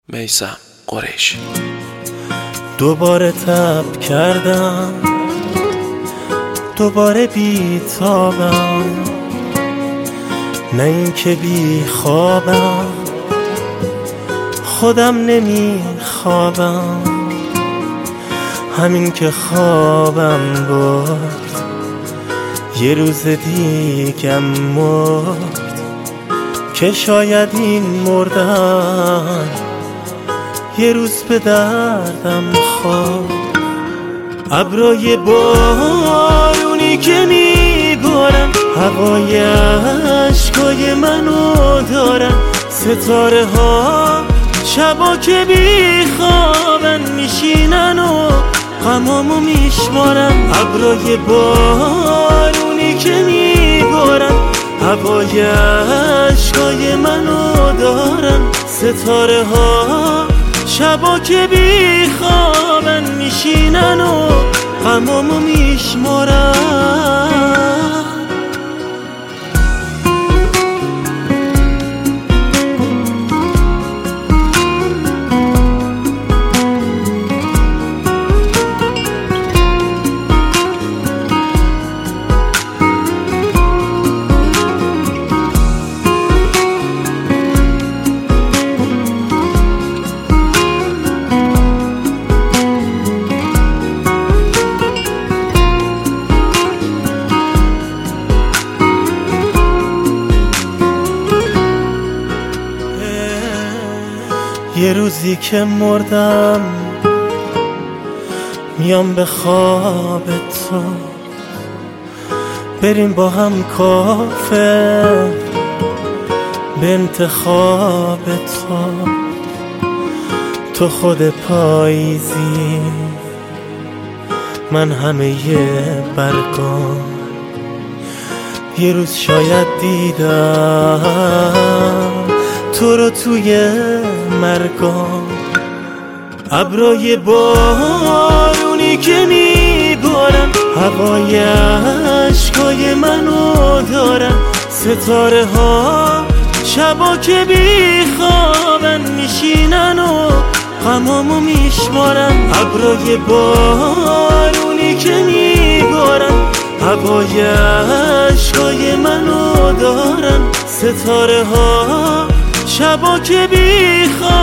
میثم قریشی. دوباره تب کردم، دوباره بیتابم، نه این که بی خوابم، خودم نمیخوابم، همین که خوابم برد یه روز دیگم مرد، که شاید این مردن یه روز به دردم خواب. ابرای بارونی که میبارن هوای عشقای منو دارن، ستاره ها شبا که بیخوابن میشینن و غمامو میشمارن. ابرای بارونی که میبارن هوای عشقای منو دارن، ستاره ها شبا که بیخوابن میشینن و غمامو میشمارن. یه روزی که مردم میام به خواب تو، بریم با هم کافه به انتخاب تو خود پاییزی، من همه برگام. یه روز شاید دیدم تو رو توی مرگام. ابرای بارونی که میبارن هوای عشقای منو دارن، ستاره ها شبا که بیخوابن میشینن و غمامو میشمارن. ابرای بارونی که میبارن هوای عشقای منو دارن، ستاره ها شبا که بیخوابن